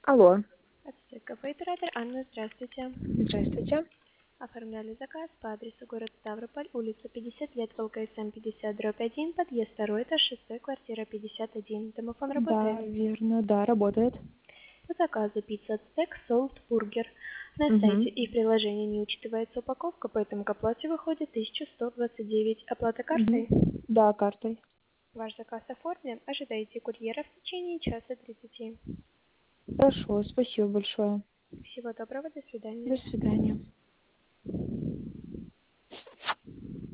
Алло, Здравствуйте, кафе-оператор Анна, здравствуйте. здравствуйте. Оформляли заказ по адресу город Ставрополь, улица 50 лет, ЛКСМ 50/1, подъезд 2, этаж 6, квартира 51. Домофон работает. Да, верно, да, работает. По заказу пицца Ацтек, солт, бургер. На Угу. сайте и в приложении не учитывается упаковка, поэтому к оплате выходит 1129. Оплата Угу. картой. Да, картой. Ваш заказ оформлен. Ожидайте курьера в течение часа 30. Хорошо, спасибо большое. Всего доброго, до До свидания. свидания.